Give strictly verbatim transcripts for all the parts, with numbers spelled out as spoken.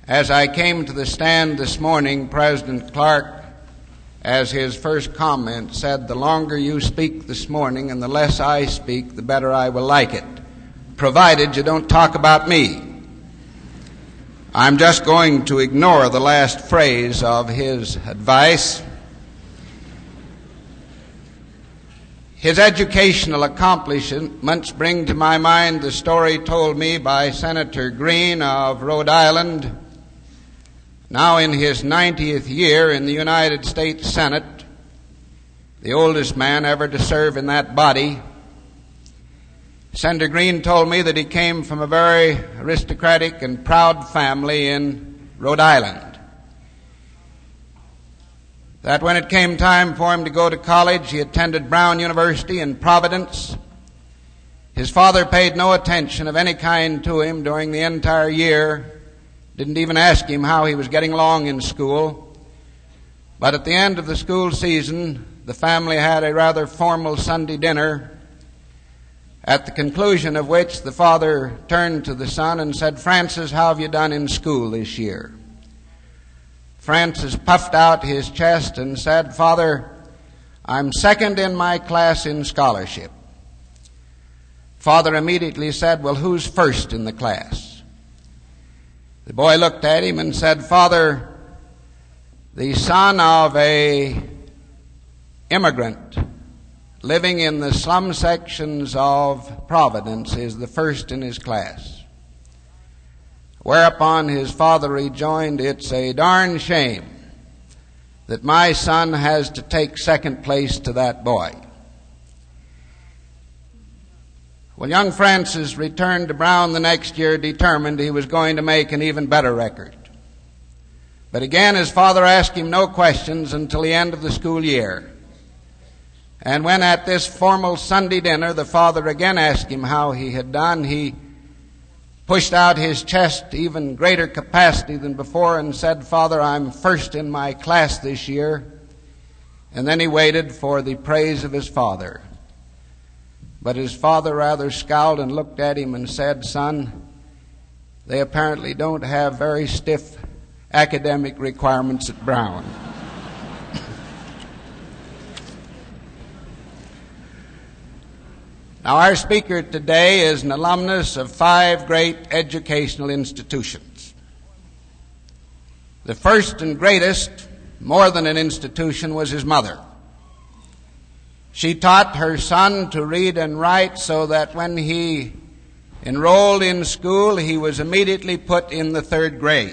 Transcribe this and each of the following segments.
As I came to the stand this morning, President Clark, as his first comment, said, "The longer you speak this morning and the less I speak, the better I will like it, provided you don't talk about me." I'm just going to ignore the last phrase of his advice. His educational accomplishments bring to my mind the story told me by Senator Green of Rhode Island, now in his ninetieth year in the United States Senate, the oldest man ever to serve in that body. Senator Green told me that he came from a very aristocratic and proud family in Rhode Island. That when it came time for him to go to college, he attended Brown University in Providence. His father paid no attention of any kind to him during the entire year, didn't even ask him how he was getting along in school. But at the end of the school season, the family had a rather formal Sunday dinner, at the conclusion of which the father turned to the son and said, "Francis, how have you done in school this year?" Francis puffed out his chest and said, "Father, I'm second in my class in scholarship." Father immediately said, "Well, who's first in the class?" The boy looked at him and said, "Father, the son of a immigrant living in the slum sections of Providence is the first in his class." Whereupon his father rejoined, "It's a darn shame that my son has to take second place to that boy." Well, young Francis returned to Brown the next year determined he was going to make an even better record. But again, his father asked him no questions until the end of the school year. And when at this formal Sunday dinner the father again asked him how he had done, he pushed out his chest to even greater capacity than before and said, "Father, I'm first in my class this year." And then he waited for the praise of his father. But his father rather scowled and looked at him and said, "Son, they apparently don't have very stiff academic requirements at Brown." Now, our speaker today is an alumnus of five great educational institutions. The first and greatest, more than an institution, was his mother. She taught her son to read and write so that when he enrolled in school, he was immediately put in the third grade.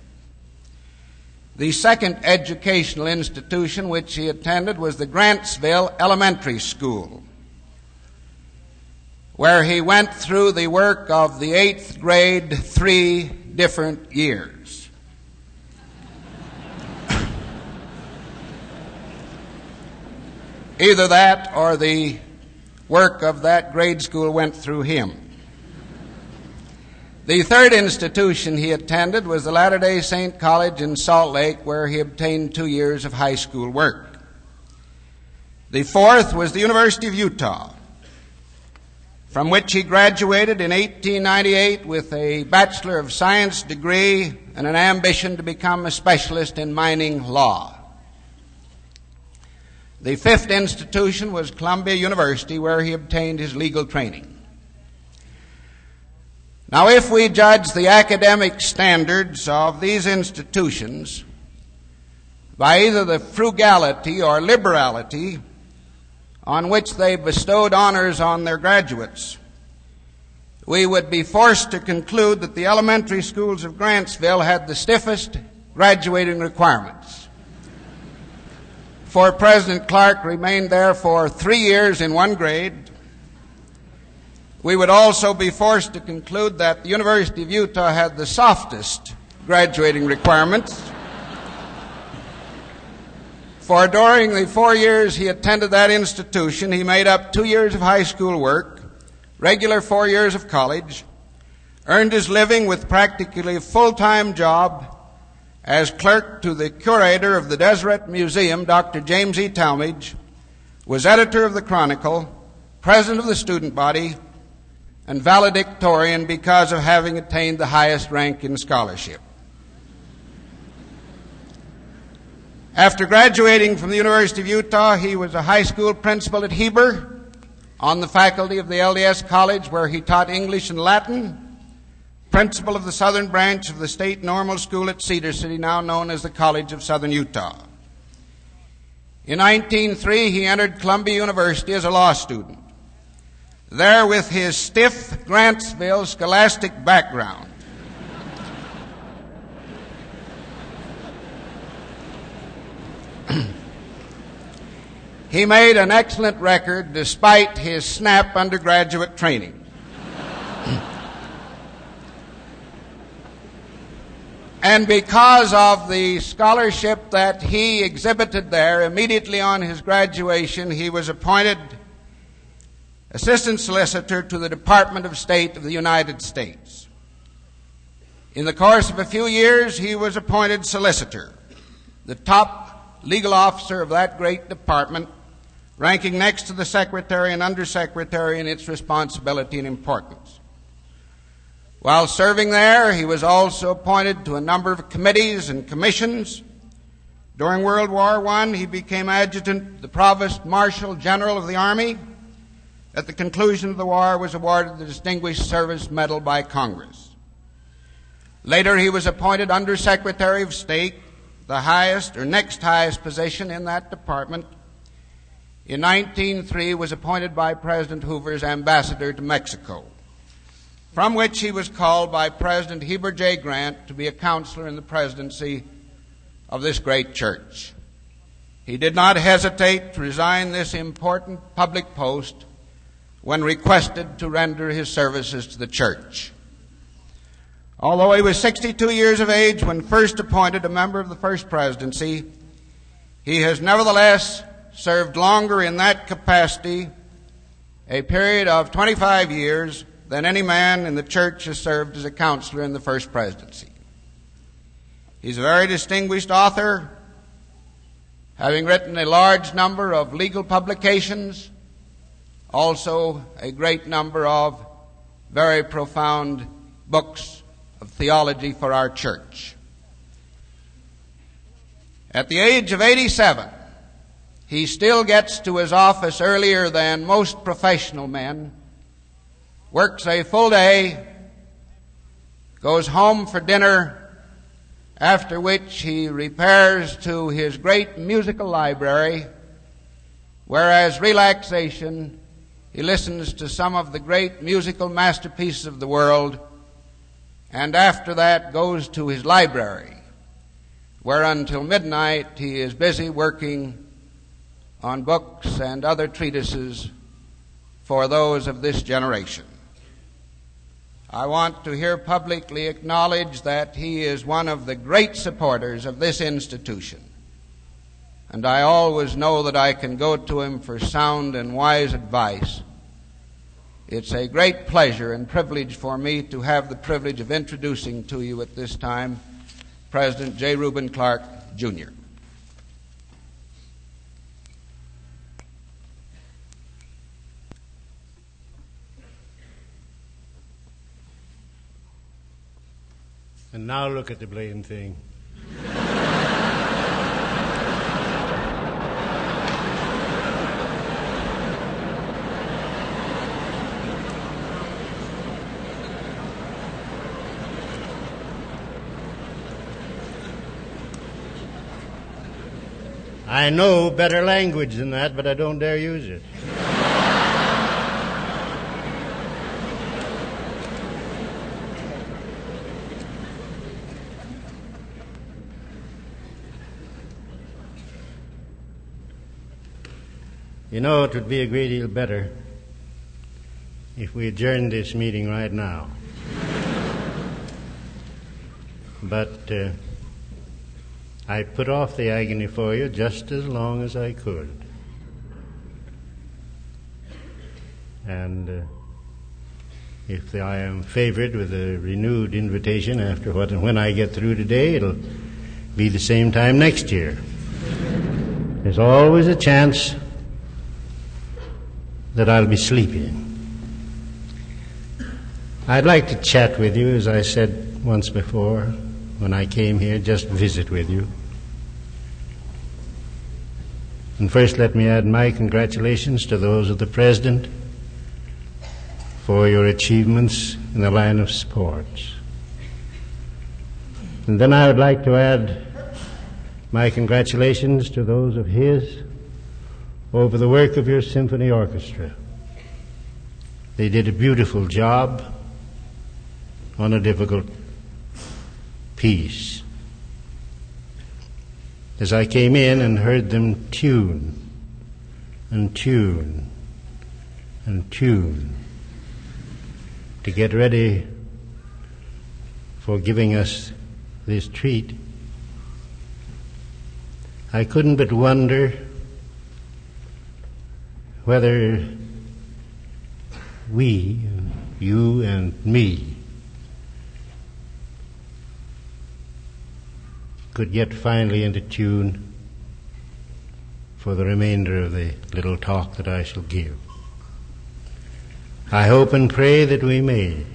The second educational institution which he attended was the Grantsville Elementary School, where he went through the work of the eighth grade three different years. Either that or the work of that grade school went through him. The third institution he attended was the Latter-day Saint College in Salt Lake, where he obtained two years of high school work. The fourth was the University of Utah, from which he graduated in eighteen ninety-eight with a Bachelor of Science degree and an ambition to become a specialist in mining law. The fifth institution was Columbia University, where he obtained his legal training. Now, if we judge the academic standards of these institutions by either the frugality or liberality on which they bestowed honors on their graduates, we would be forced to conclude that the elementary schools of Grantsville had the stiffest graduating requirements. For President Clark remained there for three years in one grade. We would also be forced to conclude that the University of Utah had the softest graduating requirements. For during the four years he attended that institution, he made up two years of high school work, regular four years of college, earned his living with practically a full-time job as clerk to the curator of the Deseret Museum, Doctor James E. Talmage, was editor of the Chronicle, president of the student body, and valedictorian because of having attained the highest rank in scholarship. After graduating from the University of Utah, he was a high school principal at Heber, on the faculty of the L D S College, where he taught English and Latin, principal of the Southern Branch of the State Normal School at Cedar City, now known as the College of Southern Utah. In nineteen oh three, he entered Columbia University as a law student. There, with his stiff Grantsville scholastic background, he made an excellent record despite his snap undergraduate training. And because of the scholarship that he exhibited there, immediately on his graduation, he was appointed Assistant Solicitor to the Department of State of the United States. In the course of a few years, he was appointed Solicitor, the top legal officer of that great department, ranking next to the Secretary and Undersecretary in its responsibility and importance. While serving there, he was also appointed to a number of committees and commissions. During World War One, he became adjutant to the Provost Marshal General of the Army. At the conclusion of the war, was awarded the Distinguished Service Medal by Congress. Later, he was appointed Undersecretary of State, the highest or next highest position in that department. In nineteen oh three, was appointed by President Hoover as ambassador to Mexico, from which he was called by President Heber J. Grant to be a counselor in the presidency of this great church. He did not hesitate to resign this important public post when requested to render his services to the church. Although he was sixty-two years of age when first appointed a member of the First Presidency, he has nevertheless served longer in that capacity, a period of twenty-five years, than any man in the church has served as a counselor in the First Presidency. He's a very distinguished author, having written a large number of legal publications, also a great number of very profound books of theology for our church. At the age of eighty-seven, he still gets to his office earlier than most professional men, works a full day, goes home for dinner, after which he repairs to his great musical library, where as relaxation he listens to some of the great musical masterpieces of the world, and after that goes to his library, where until midnight he is busy working on books and other treatises for those of this generation. I want to here publicly acknowledge that he is one of the great supporters of this institution, and I always know that I can go to him for sound and wise advice. It's a great pleasure and privilege for me to have the privilege of introducing to you at this time President J. Reuben Clark, Junior And now look at the blame thing. I know better language than that, but I don't dare use it. You know, it would be a great deal better if we adjourned this meeting right now. But uh, I put off the agony for you just as long as I could. And uh, if I am favored with a renewed invitation after what and when I get through today, it'll be the same time next year. There's always a chance that I'll be sleeping. I'd like to chat with you, as I said once before when I came here, just visit with you. And first let me add my congratulations to those of the President for your achievements in the line of sports. And then I would like to add my congratulations to those of his over the work of your symphony orchestra. They did a beautiful job on a difficult piece. As I came in and heard them tune and tune and tune to get ready for giving us this treat, I couldn't but wonder whether we, you and me, could get finally into tune for the remainder of the little talk that I shall give. I hope and pray that we may.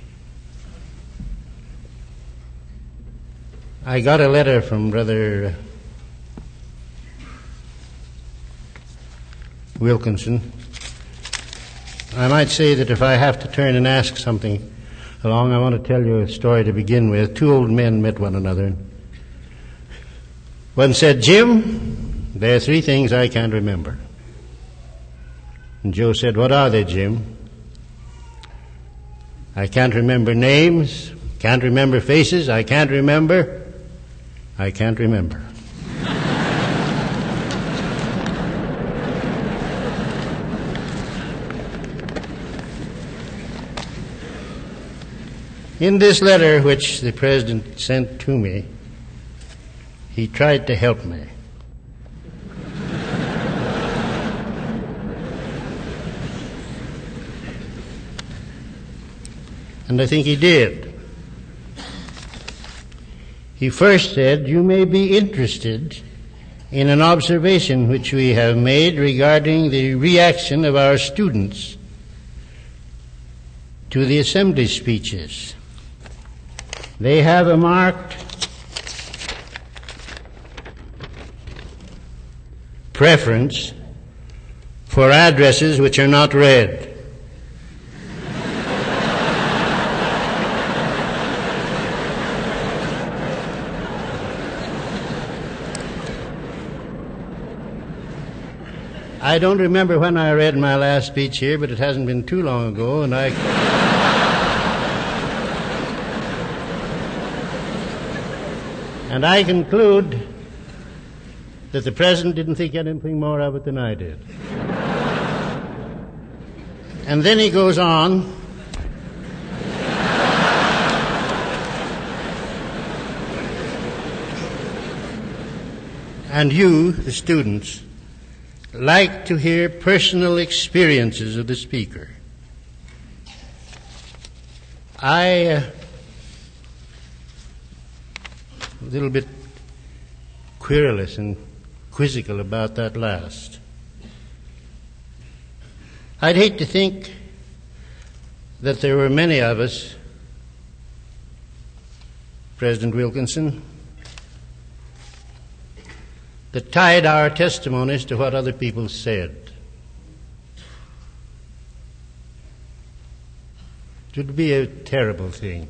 I got a letter from Brother Wilkinson. I might say that if I have to turn and ask something along, I want to tell you a story to begin with. Two old men met one another. One said, "Jim, there are three things I can't remember." And Joe said, "What are they, Jim?" "I can't remember names, can't remember faces, I can't remember, I can't remember." In this letter which the President sent to me, he tried to help me. And I think he did. He first said, "You may be interested in an observation which we have made regarding the reaction of our students to the assembly speeches. They have a marked preference for addresses which are not read. I don't remember when I read my last speech here, but it hasn't been too long ago, and I and I conclude that the President didn't think anything more of it than I did. And then he goes on, and you, the students, like to hear personal experiences of the speaker. I, uh, a little bit querulous and quizzical about that last. I'd hate to think that there were many of us, President Wilkinson, that tied our testimonies to what other people said. It would be a terrible thing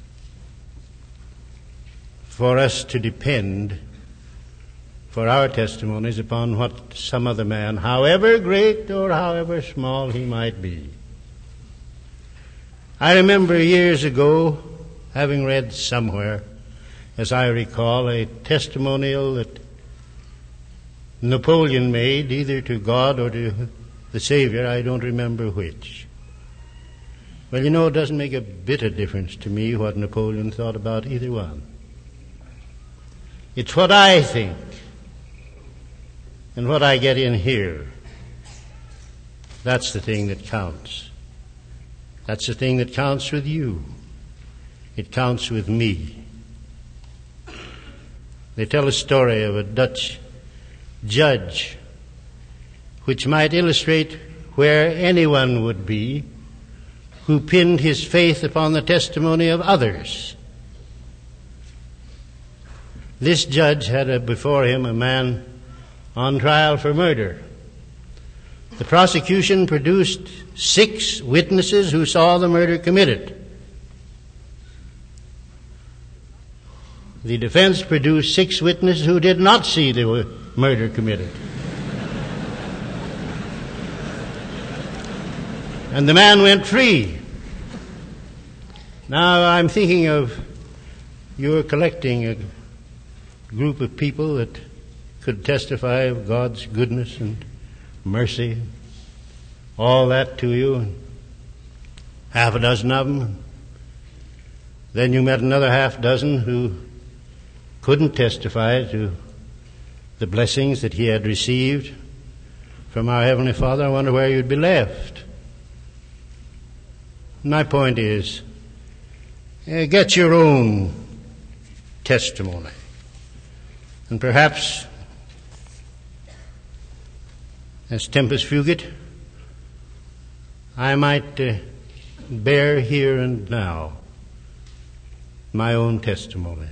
for us to depend for our testimonies upon what some other man, however great or however small he might be. I remember years ago having read somewhere, as I recall, a testimonial that Napoleon made, either to God or to the Savior, I don't remember which. Well, you know, it doesn't make a bit of difference to me what Napoleon thought about either one. It's what I think and what I get in here. That's the thing that counts. That's the thing that counts with you. It counts with me. They tell a story of a Dutch judge which might illustrate where anyone would be who pinned his faith upon the testimony of others. This judge had a, before him a man on trial for murder. The prosecution produced six witnesses who saw the murder committed. The defense produced six witnesses who did not see the murder committed. And the man went free. Now I'm thinking of you collecting a group of people that could testify of God's goodness and mercy, all that to you, half a dozen of them. Then you met another half dozen who couldn't testify to the blessings that he had received from our Heavenly Father. I wonder where you'd be left. My point is, uh, get your own testimony. And perhaps, as Tempus Fugit, I might uh, bear here and now my own testimony.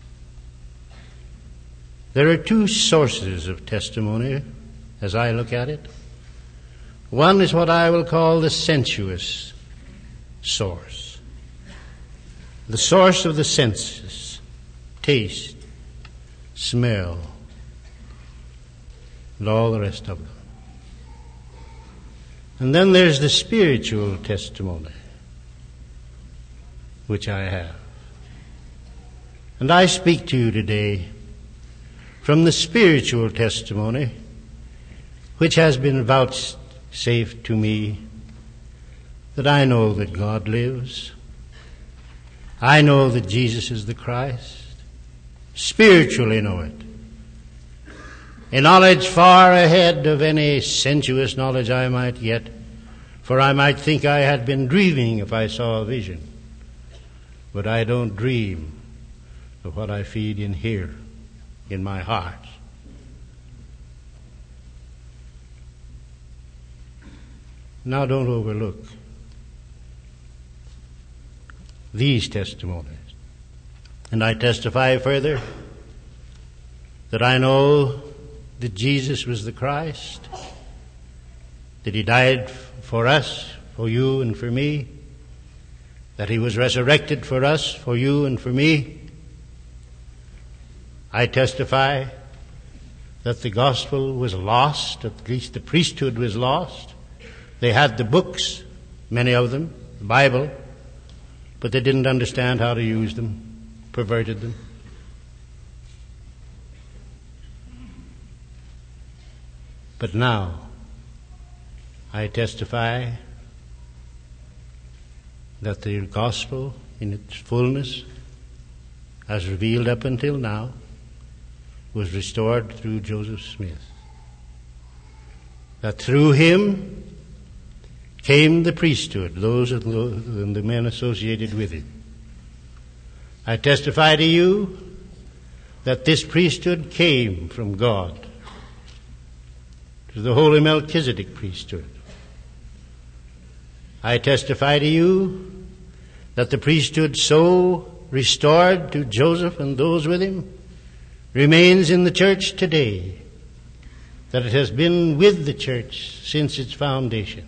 There are two sources of testimony as I look at it. One is what I will call the sensuous source. The source of the senses, taste, smell, and all the rest of them. And then there's the spiritual testimony, which I have. And I speak to you today from the spiritual testimony which has been vouchsafed to me, that I know that God lives. I know that Jesus is the Christ. Spiritually know it. A knowledge far ahead of any sensuous knowledge I might get, for I might think I had been dreaming if I saw a vision. But I don't dream of what I feed in here, in my heart. Now don't overlook these testimonies. And I testify further that I know that Jesus was the Christ, that he died for us, for you and for me, that he was resurrected for us, for you and for me. I testify that the gospel was lost, at least the priesthood was lost. They had the books, many of them, the Bible, but they didn't understand how to use them, perverted them. But now, I testify that the gospel in its fullness, as revealed up until now, was restored through Joseph Smith. That through him came the priesthood, those and the men associated with it. I testify to you that this priesthood came from God, to the holy Melchizedek priesthood. I testify to you that the priesthood so restored to Joseph and those with him remains in the church today, that it has been with the church since its foundation.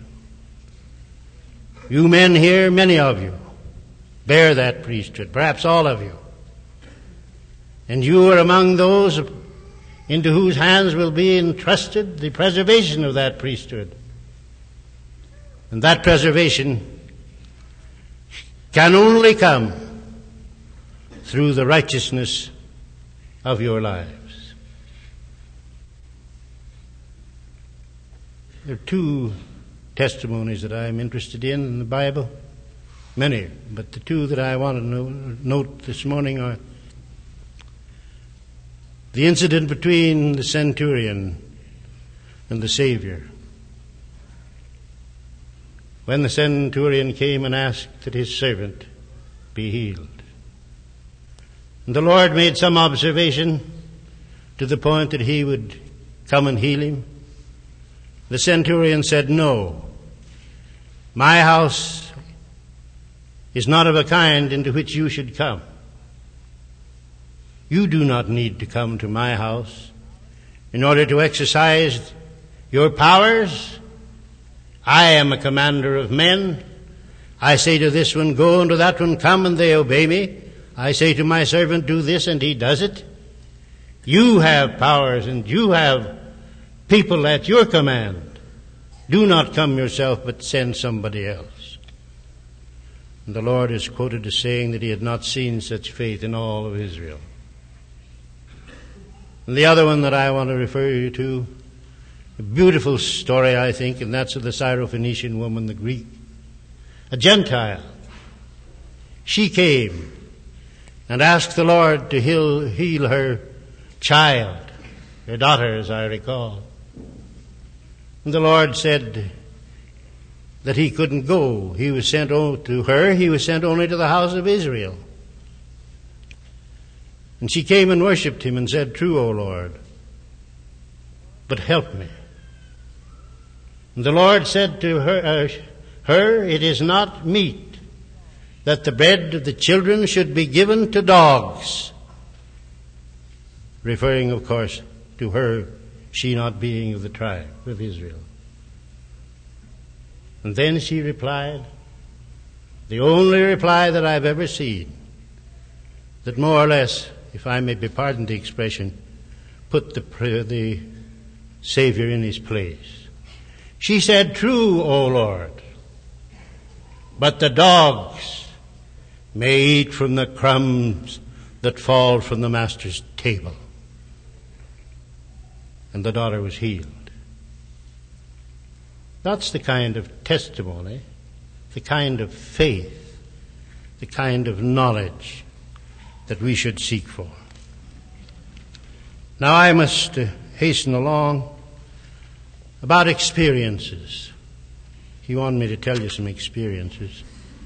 You men here, many of you, bear that priesthood, perhaps all of you. And you are among those into whose hands will be entrusted the preservation of that priesthood. And that preservation can only come through the righteousness of your lives. There are two testimonies that I'm interested in in the Bible. Many, but the two that I want to note this morning are the incident between the centurion and the Savior. When the centurion came and asked that his servant be healed. And the Lord made some observation to the point that he would come and heal him. The centurion said, "No, my house is not of a kind into which you should come. You do not need to come to my house in order to exercise your powers. I am a commander of men. I say to this one, go, and to that one, come, and they obey me. I say to my servant, do this, and he does it. You have powers, and you have people at your command. Do not come yourself, but send somebody else. And the Lord is quoted as saying that he had not seen such faith in all of Israel. And the other one that I want to refer you to, a beautiful story, I think, and that's of the Syrophoenician woman, the Greek, a Gentile. She came and asked the Lord to heal, heal her child, her daughter, as I recall. And the Lord said that he couldn't go. He was sent to her. He was sent only to the house of Israel. And she came and worshipped him and said, true, O Lord, but help me. And the Lord said to her, uh, her, it is not meet that the bread of the children should be given to dogs. Referring, of course, to her, she not being of the tribe of Israel. And then she replied, the only reply that I've ever seen, that more or less, if I may be pardoned the expression, put the, the Savior in his place. She said, true, O Lord, but the dogs may eat from the crumbs that fall from the master's table. And the daughter was healed. That's the kind of testimony, the kind of faith, the kind of knowledge that we should seek for. Now I must uh, hasten along about experiences. You want me to tell you some experiences.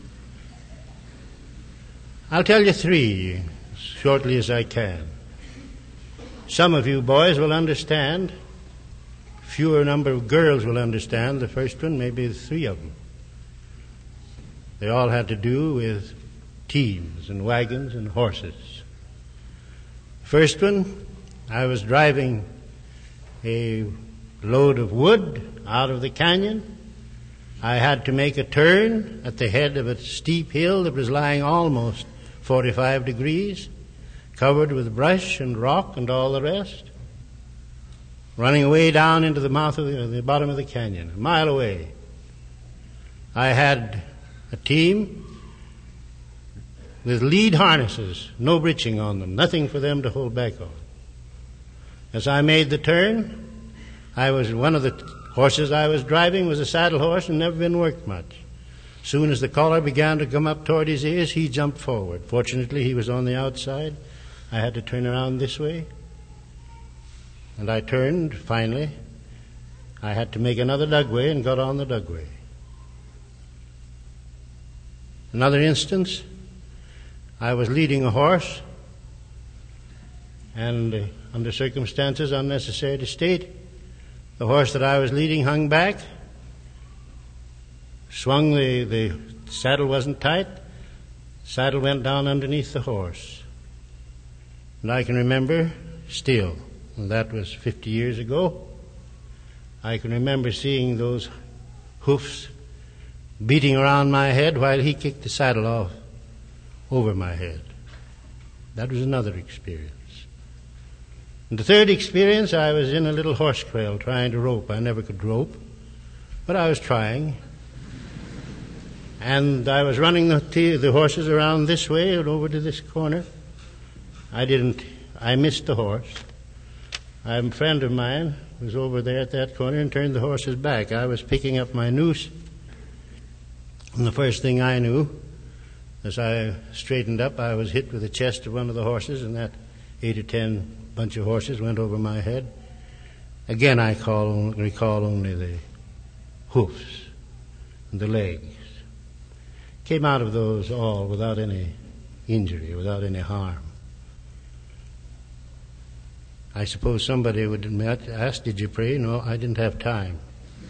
I'll tell you three as shortly as I can. Some of you boys will understand. Fewer number of girls will understand. The first one, maybe the three of them. They all had to do with teams and wagons and horses. First one, I was driving a load of wood out of the canyon. I had to make a turn at the head of a steep hill that was lying almost forty-five degrees, covered with brush and rock and all the rest, running away down into the mouth of the, the bottom of the canyon, a mile away. I had a team with lead harnesses, no breeching on them, nothing for them to hold back on. As I made the turn, I was one of the horses I was driving was a saddle horse and never been worked much. Soon as the collar began to come up toward his ears, he jumped forward. Fortunately, he was on the outside. I had to turn around this way. And I turned, finally. I had to make another dugway and got on the dugway. Another instance, I was leading a horse, and uh, under circumstances unnecessary to state, the horse that I was leading hung back, swung, the, the saddle wasn't tight, saddle went down underneath the horse. And I can remember still, and that was fifty years ago, I can remember seeing those hoofs beating around my head while he kicked the saddle off over my head. That was another experience. And the third experience, I was in a little horse trail trying to rope. I never could rope, but I was trying. And I was running the, t- the horses around this way and over to this corner. I didn't, I missed the horse. A friend of mine was over there at that corner and turned the horses back. I was picking up my noose, and the first thing I knew, as I straightened up, I was hit with the chest of one of the horses, and that eight or ten bunch of horses went over my head. Again, I call, recall only the hoofs and the legs. Came out of those all without any injury, without any harm. I suppose somebody would ask, did you pray? No, I didn't have time.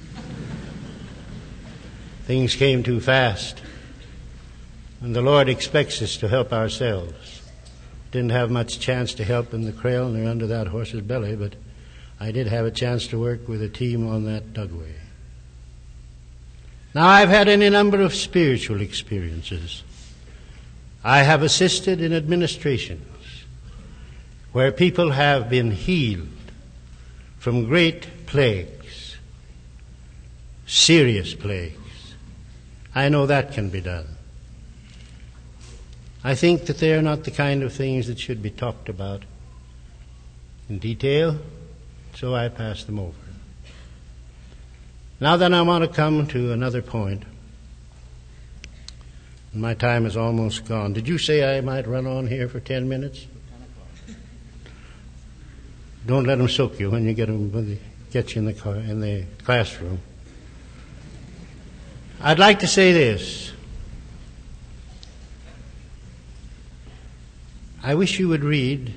Things came too fast. And the Lord expects us to help ourselves. Didn't have much chance to help in the trail nor under that horse's belly, but I did have a chance to work with a team on that Dugway. Now, I've had any number of spiritual experiences. I have assisted in administrations where people have been healed from great plagues, serious plagues. I know that can be done. I think that they are not the kind of things that should be talked about in detail, so I pass them over. Now then, I want to come to another point. My time is almost gone. Did you say I might run on here for ten minutes? Don't let them soak you when you get them, when they get you in the car, in the classroom. I'd like to say this. I wish you would read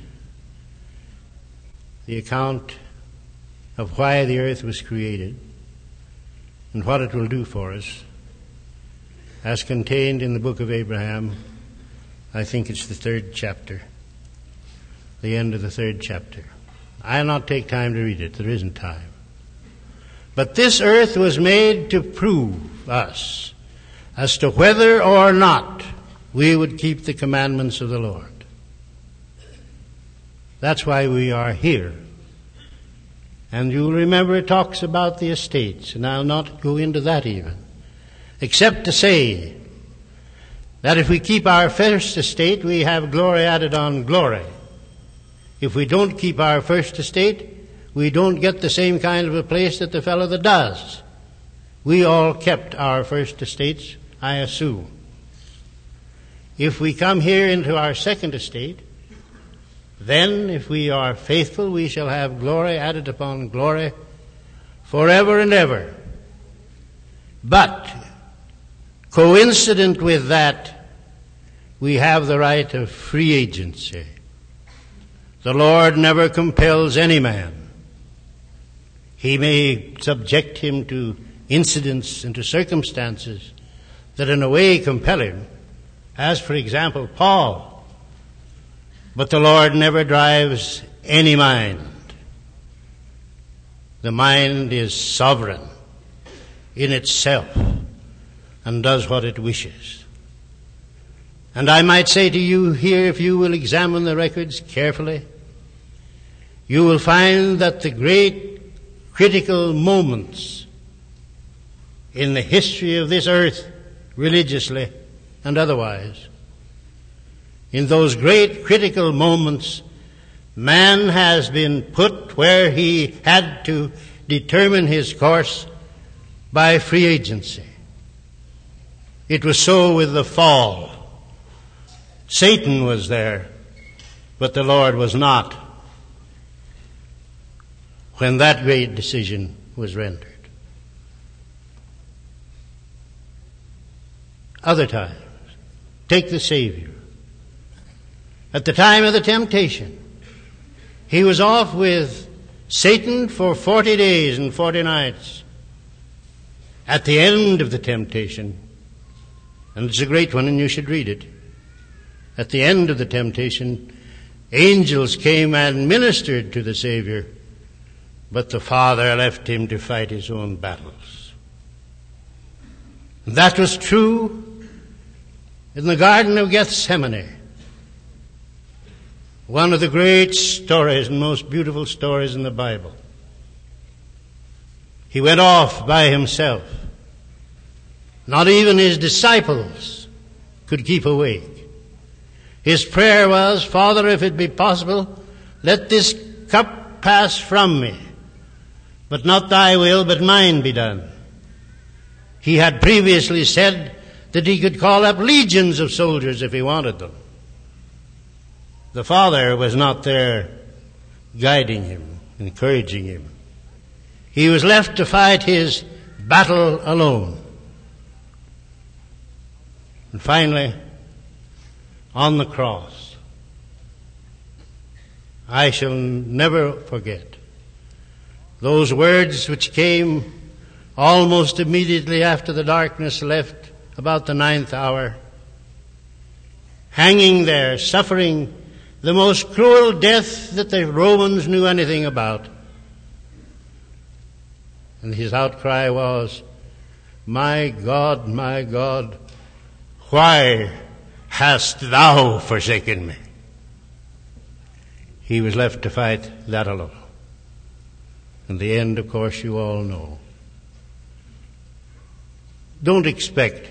the account of why the earth was created and what it will do for us, as contained in the book of Abraham. I think it's the third chapter, the end of the third chapter. I'll not take time to read it. There isn't time. But this earth was made to prove us as to whether or not we would keep the commandments of the Lord. That's why we are here. And you'll remember it talks about the estates, and I'll not go into that even, except to say that if we keep our first estate, we have glory added on glory. If we don't keep our first estate, we don't get the same kind of a place that the fellow that does. We all kept our first estates, I assume. If we come here into our second estate, then if we are faithful, we shall have glory added upon glory forever and ever. But coincident with that, we have the right of free agency. The Lord never compels any man. He may subject him to incidents and to circumstances that in a way compel him, as for example Paul. But the Lord never drives any mind. The mind is sovereign in itself and does what it wishes. And I might say to you here, if you will examine the records carefully, you will find that the great critical moments in the history of this earth, religiously and otherwise, in those great critical moments, man has been put where he had to determine his course by free agency. It was so with the fall. Satan was there, but the Lord was not when that great decision was rendered. Other times, take the Savior. At the time of the temptation, he was off with Satan for forty days and forty nights. At the end of the temptation, and it's a great one and you should read it, at the end of the temptation, angels came and ministered to the Savior, but the Father left him to fight his own battles. That was true in the Garden of Gethsemane. One of the great stories and most beautiful stories in the Bible. He went off by himself. Not even his disciples could keep awake. His prayer was, Father, if it be possible, let this cup pass from me. But not thy will, but mine be done. He had previously said that he could call up legions of soldiers if he wanted them. The Father was not there guiding him, encouraging him. He was left to fight his battle alone. And finally, on the cross, I shall never forget those words which came almost immediately after the darkness left, about the ninth hour, hanging there, suffering the most cruel death that the Romans knew anything about, And his outcry was, "My God, my God, why hast thou forsaken me?" He was left to fight that alone. And the end, of course, you all know. Don't expect,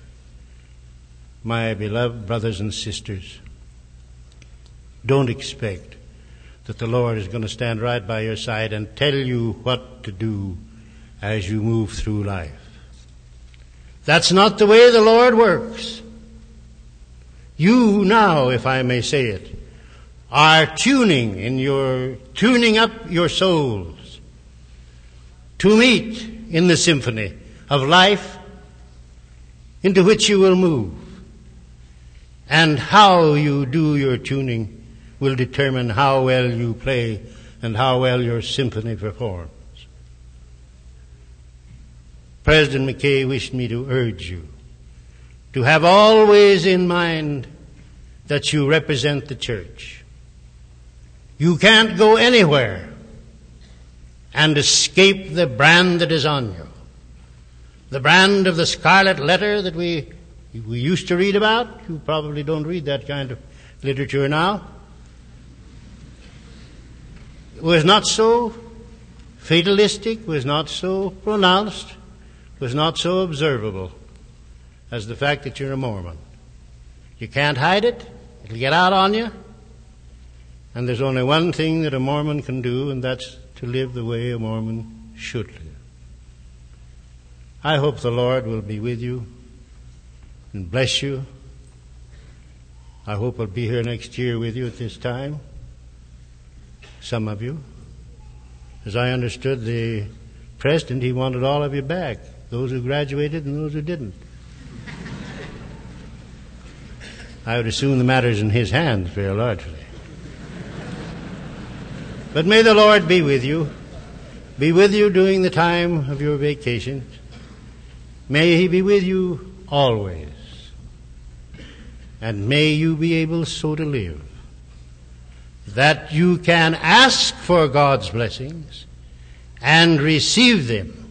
my beloved brothers and sisters, don't expect that the Lord is going to stand right by your side and tell you what to do as you move through life. That's not the way the Lord works. You now, if I may say it, are tuning in your, tuning up your souls to meet in the symphony of life into which you will move. And how you do your tuning will determine how well you play and how well your symphony performs. President McKay wished me to urge you to have always in mind that you represent the church. You can't go anywhere and escape the brand that is on you. The brand of the scarlet letter that we, we used to read about. You probably don't read that kind of literature now. It was not so fatalistic, was not so pronounced, was not so observable as the fact that you're a Mormon. You can't hide it. It'll get out on you. And there's only one thing that a Mormon can do, and that's to live the way a Mormon should live. I hope the Lord will be with you and bless you. I hope I'll be here next year with you at this time. Some of you. As I understood the president, he wanted all of you back, those who graduated and those who didn't. I would assume the matter's in his hands very largely. But may the Lord be with you, be with you during the time of your vacation. May he be with you always. And may you be able so to live that you can ask for God's blessings and receive them.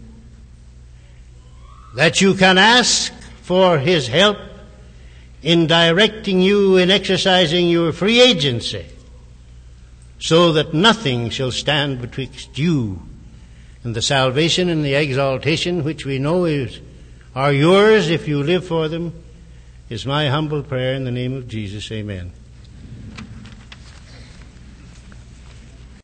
That you can ask for his help in directing you in exercising your free agency, so that nothing shall stand betwixt you and the salvation and the exaltation which we know is are yours if you live for them, is my humble prayer in the name of Jesus. Amen.